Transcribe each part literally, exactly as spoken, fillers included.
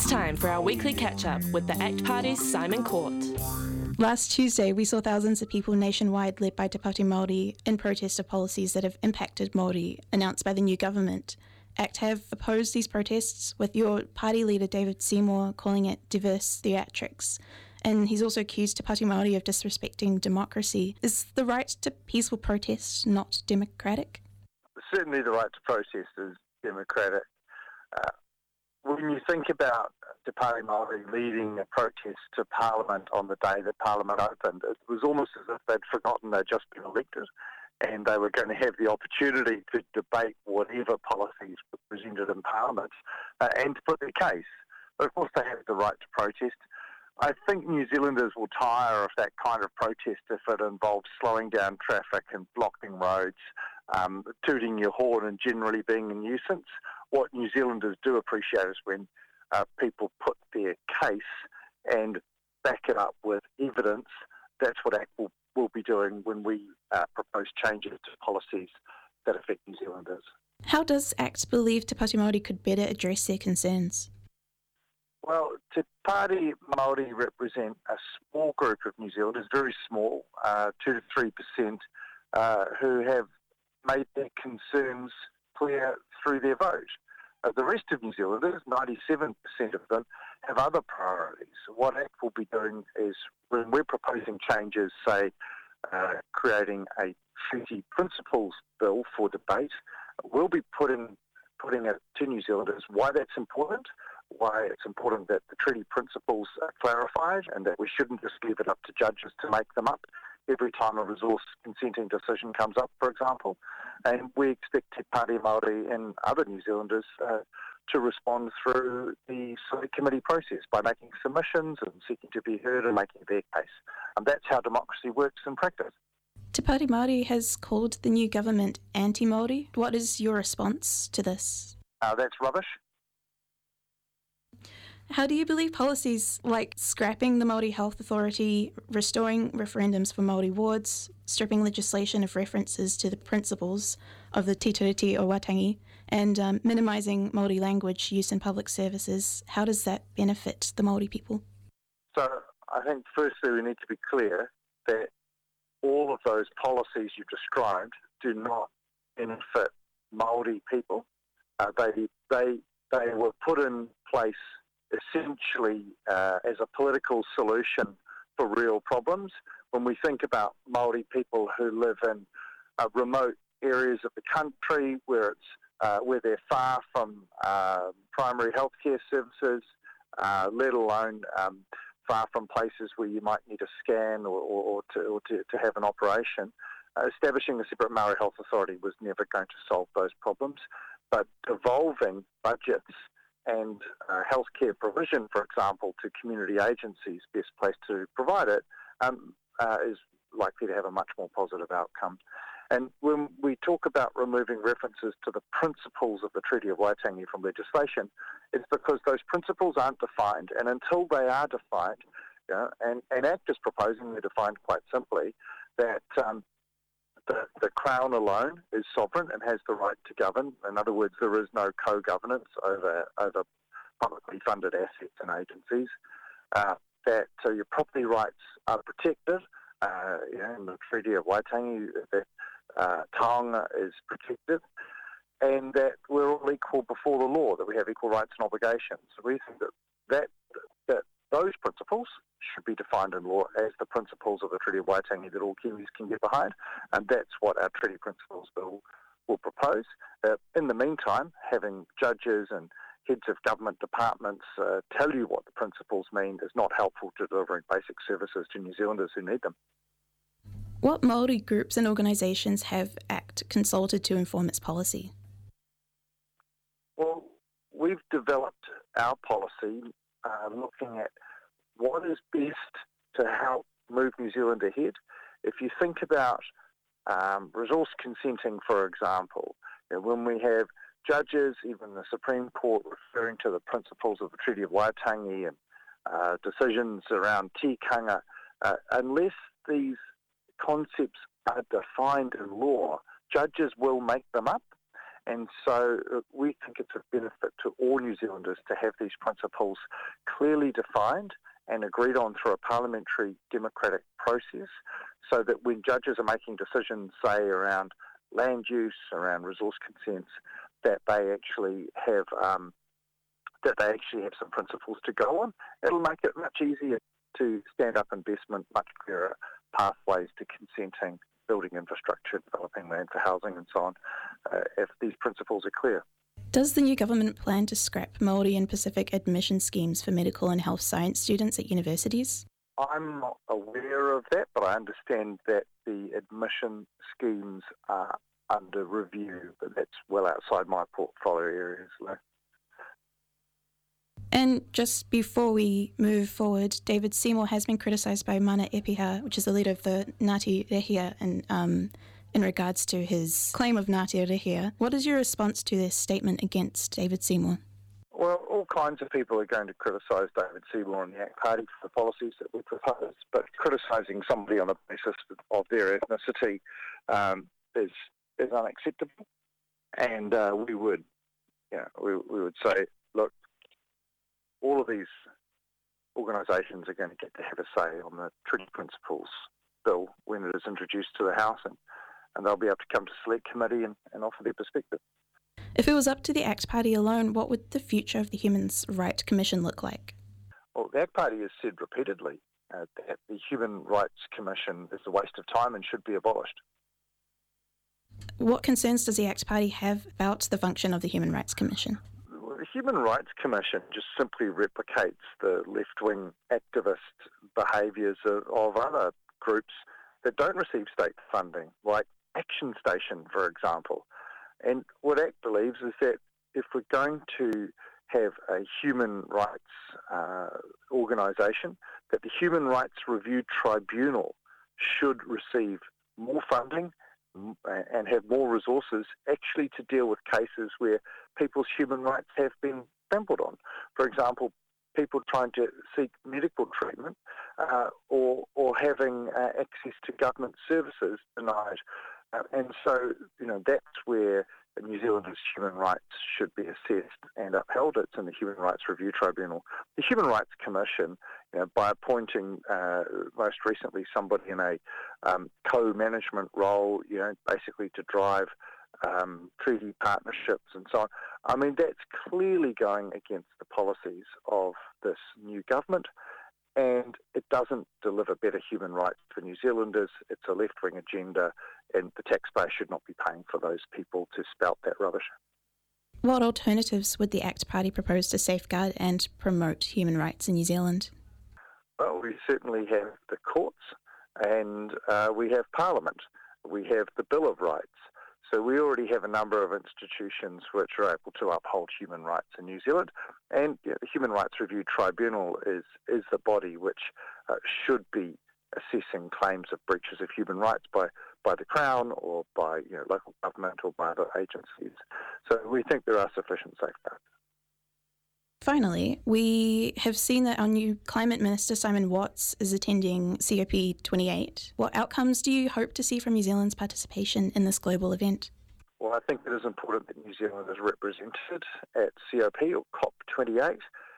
It's time for our weekly catch-up with the ACT Party's Simon Court. Last Tuesday, we saw thousands of people nationwide led by Te Pāti Māori in protest of policies that have impacted Māori announced by the new government. ACT have opposed these protests, with your party leader David Seymour calling it diverse theatrics. And he's also accused Te Pāti Māori of disrespecting democracy. Is the right to peaceful protest not democratic? Certainly the right to protest is democratic. Uh, when you think about Te Pāti Māori leading a protest to Parliament on the day that Parliament opened, it was almost as if they'd forgotten they'd just been elected and they were going to have the opportunity to debate whatever policies were presented in Parliament uh, and to put their case. But of course they have the right to protest. I think New Zealanders will tire of that kind of protest if it involves slowing down traffic and blocking roads, um, tooting your horn and generally being a nuisance. What New Zealanders do appreciate is when uh, people put their case and back it up with evidence. That's what ACT will, will be doing when we uh, propose changes to policies that affect New Zealanders. How does ACT believe Te Pāti Māori could better address their concerns? Well, Te Pāti Māori represent a small group of New Zealanders, very small, uh, two to three percent, uh, who have made their concerns clear through their vote. Uh, the rest of New Zealanders, ninety-seven percent of them, have other priorities. What ACT will be doing is, when we're proposing changes, say, uh, creating a treaty principles bill for debate, we'll be putting, putting it to New Zealanders why that's important, why it's important that the treaty principles are clarified and that we shouldn't just leave it up to judges to make them up every time a resource consenting decision comes up, for example. And we expect Te Pāti Māori and other New Zealanders uh, to respond through the select committee process by making submissions and seeking to be heard and making their case. And that's how democracy works in practice. Te Pāti Māori has called the new government anti-Māori. What is your response to this? Uh, that's rubbish. How do you believe policies like scrapping the Māori Health Authority, restoring referendums for Māori wards, stripping legislation of references to the principles of the Te Tiriti o Waitangi, and um, minimising Māori language use in public services, how does that benefit the Māori people? So I think firstly we need to be clear that all of those policies you described do not benefit Māori people. Uh, they, they, they were put in place essentially uh, as a political solution for real problems. When we think about Māori people who live in uh, remote areas of the country where it's uh, where they're far from uh, primary healthcare services, uh, let alone um, far from places where you might need a scan or, or, to, or to, to have an operation, uh, establishing a separate Māori Health Authority was never going to solve those problems. But devolving budgets and uh, healthcare provision, for example, to community agencies best placed to provide it, um, uh, is likely to have a much more positive outcome. And when we talk about removing references to the principles of the Treaty of Waitangi from legislation, it's because those principles aren't defined, and until they are defined, you know, and, and ACT is proposing they're defined quite simply, that um, The, the Crown alone is sovereign and has the right to govern. In other words, there is no co-governance over, over publicly funded assets and agencies. Uh, that uh, your property rights are protected. Uh, you know, in the Treaty of Waitangi, that uh, taonga is protected, and that we're all equal before the law, that we have equal rights and obligations. So we think that, that, that those principles should be defined in law as the principles of the Treaty of Waitangi that all Kiwis can get behind, and that's what our Treaty Principles Bill will propose. Uh, in the meantime, having judges and heads of government departments uh, tell you what the principles mean is not helpful to delivering basic services to New Zealanders who need them. What Māori groups and organisations have ACT consulted to inform its policy? Well, we've developed our policy uh, looking at what is best to help move New Zealand ahead. If you think about um, resource consenting, for example, you know, when we have judges, even the Supreme Court, referring to the principles of the Treaty of Waitangi and uh, decisions around tikanga, uh, unless these concepts are defined in law, judges will make them up. And so uh, we think it's a benefit to all New Zealanders to have these principles clearly defined and agreed on through a parliamentary democratic process, so that when judges are making decisions, say, around land use, around resource consents, that they actually have um, that they actually have some principles to go on. It'll make it much easier to stand up investment, much clearer pathways to consenting, building infrastructure, developing land for housing and so on, uh, if these principles are clear. Does the new government plan to scrap Māori and Pacific admission schemes for medical and health science students at universities? I'm not aware of that, but I understand that the admission schemes are under review, but that's well outside my portfolio areas. And just before we move forward, David Seymour has been criticised by Mana Epiha, which is the leader of the Ngāti Rehia, and um, in regards to his claim of Ngāti Rehia. What is your response to this statement against David Seymour? Well, all kinds of people are going to criticise David Seymour and the ACT Party for the policies that we propose, but criticising somebody on the basis of their ethnicity um, is is unacceptable. And uh, we would, you know, we, we would say, look, all of these organisations are going to get to have a say on the Treaty Principles Bill when it is introduced to the House, and, and they'll be able to come to Select Committee and, and offer their perspective. If it was up to the ACT Party alone, what would the future of the Human Rights Commission look like? Well, the ACT Party has said repeatedly uh, that the Human Rights Commission is a waste of time and should be abolished. What concerns does the ACT Party have about the function of the Human Rights Commission? The Human Rights Commission just simply replicates the left-wing activist behaviours of, of other groups that don't receive state funding, like Action Station, for example. And what ACT believes is that if we're going to have a human rights uh, organisation, that the Human Rights Review Tribunal should receive more funding and have more resources actually to deal with cases where people's human rights have been trampled on. For example, people trying to seek medical treatment uh, or or having uh, access to government services denied. Uh, and so, you know, that's where New Zealanders' human rights should be assessed and upheld. It's in the Human Rights Review Tribunal. The Human Rights Commission, you know, by appointing uh, most recently somebody in a um, co-management role, you know, basically to drive um, treaty partnerships and so on. I mean, that's clearly going against the policies of this new government, and it doesn't deliver better human rights for New Zealanders. It's a left-wing agenda, and the taxpayer should not be paying for those people to spout that rubbish. What alternatives would the ACT Party propose to safeguard and promote human rights in New Zealand? Well, we certainly have the courts, and uh, we have Parliament. We have the Bill of Rights. So we already have a number of institutions which are able to uphold human rights in New Zealand, and you know, the Human Rights Review Tribunal is is the body which uh, should be assessing claims of breaches of human rights by, by the Crown or by you know, local government or by other agencies. So we think there are sufficient safeguards. Finally, we have seen that our new Climate Minister, Simon Watts, is attending C O P twenty-eight. What outcomes do you hope to see from New Zealand's participation in this global event? Well, I think it is important that New Zealand is represented at C O P or COP twenty-eight,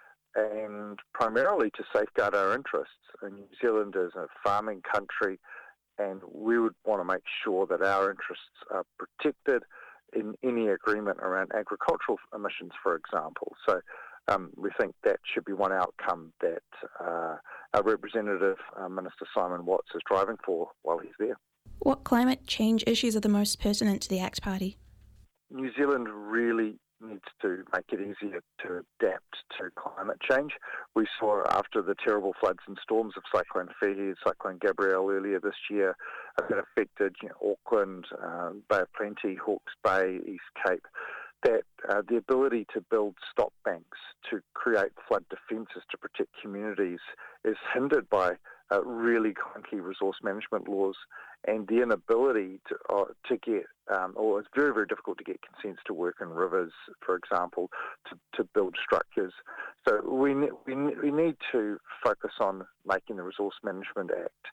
and primarily to safeguard our interests. And New Zealand is a farming country, and we would want to make sure that our interests are protected in any agreement around agricultural emissions, for example. So um, we think that should be one outcome that uh, our representative, uh, Minister Simon Watts, is driving for while he's there. What climate change issues are the most pertinent to the ACT Party? New Zealand really needs to make it easier to adapt to climate change. We saw after the terrible floods and storms of Cyclone Fehi and Cyclone Gabrielle earlier this year that affected you know, Auckland, uh, Bay of Plenty, Hawke's Bay, East Cape, that uh, the ability to build stop banks, to create flood defences to protect communities is hindered by uh, really clunky resource management laws, and the inability to uh, to get, um, or it's very, very difficult to get consents to work in rivers, for example, to, to build structures. So we, ne- we, ne- we need to focus on making the Resource Management Act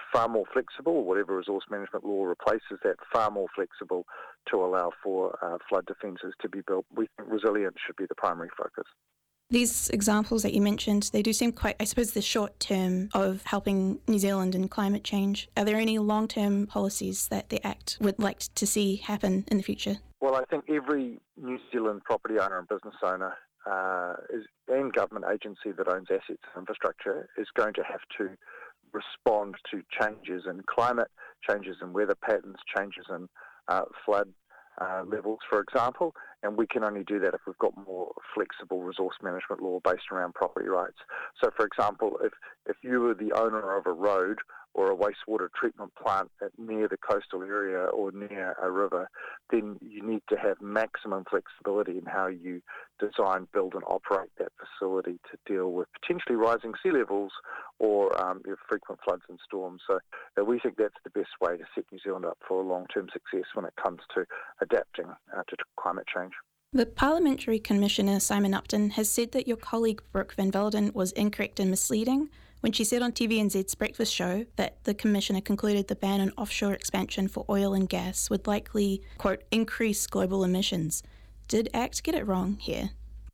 far more flexible, whatever resource management law replaces that, far more flexible to allow for uh, flood defences to be built. We think resilience should be the primary focus. These examples that you mentioned, they do seem quite, I suppose, the short term of helping New Zealand in climate change. Are there any long-term policies that the Act would like to see happen in the future? Well, I think every New Zealand property owner and business owner uh, is, and government agency that owns assets and infrastructure is going to have to respond to changes in climate, changes in weather patterns, changes in uh, flood uh, levels, for example, and we can only do that if we've got more flexible resource management law based around property rights. So, for example, if, if you were the owner of a road or a wastewater treatment plant at, near the coastal area or near a river, then you need to have maximum flexibility in how you design, build and operate that facility to deal with potentially rising sea levels or um, frequent floods and storms. So uh, we think that's the best way to set New Zealand up for long-term success when it comes to adapting uh, to climate change. The Parliamentary Commissioner, Simon Upton, has said that your colleague Brooke Van Velden was incorrect and misleading when she said on T V N Z's Breakfast Show that the Commissioner concluded the ban on offshore expansion for oil and gas would likely, quote, increase global emissions. Did ACT get it wrong here?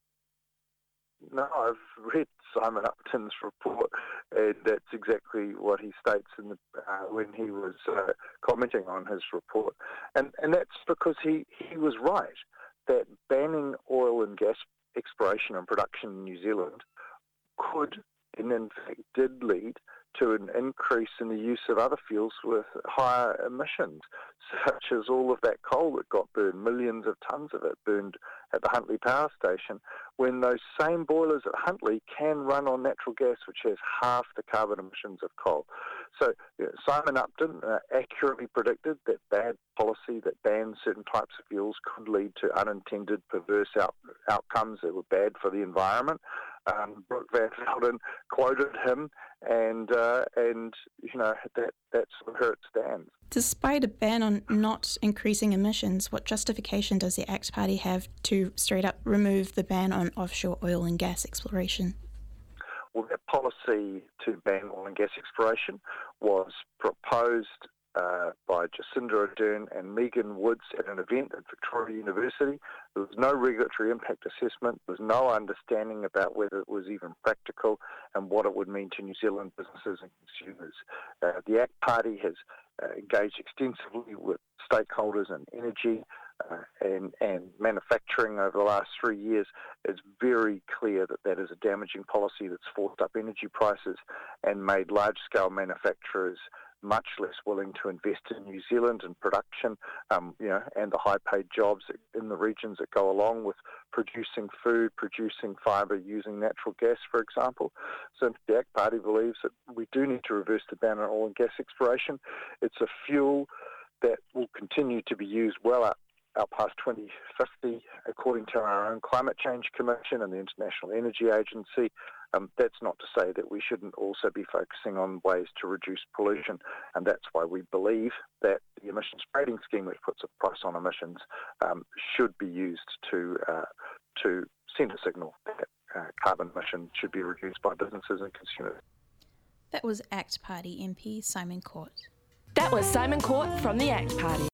No, I've read Simon Upton's report, and that's exactly what he states in the, uh, when he was uh, commenting on his report. And, and that's because he, he was right, that banning oil and gas exploration and production in New Zealand could, and in fact did, lead to an increase in the use of other fuels with higher emissions, such as all of that coal that got burned, millions of tonnes of it burned at the Huntly Power Station, when those same boilers at Huntly can run on natural gas, which has half the carbon emissions of coal. So you know, Simon Upton uh, accurately predicted that bad policy that bans certain types of fuels could lead to unintended perverse out- outcomes that were bad for the environment. Um, Brooke Van Velden quoted him, and uh, and you know that that's where it stands. Despite a ban on not increasing emissions, what justification does the ACT Party have to straight up remove the ban on offshore oil and gas exploration? Well, that policy to ban oil and gas exploration was proposed uh, by Jacinda Ardern and Megan Woods at an event at Victoria University. There was no regulatory impact assessment. There was no understanding about whether it was even practical and what it would mean to New Zealand businesses and consumers. Uh, the ACT Party has uh, engaged extensively with stakeholders in energy uh, and, and manufacturing over the last three years. It's very clear that that is a damaging policy that's forced up energy prices and made large-scale manufacturers much less willing to invest in New Zealand and production, um, you know, and the high-paid jobs in the regions that go along with producing food, producing fibre, using natural gas, for example. So the ACT Party believes that we do need to reverse the ban on oil and gas exploration. It's a fuel that will continue to be used well up out past twenty fifty, according to our own Climate Change Commission and the International Energy Agency. Um, that's not to say that we shouldn't also be focusing on ways to reduce pollution, and that's why we believe that the emissions trading scheme, which puts a price on emissions, um, should be used to uh, to send a signal that uh, carbon emissions should be reduced by businesses and consumers. That was ACT Party M P Simon Court. That was Simon Court from the ACT Party.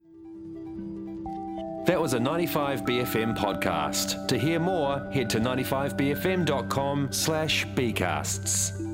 That was a ninety-five B F M podcast. To hear more, head to ninety-five b f m dot com slash bcasts.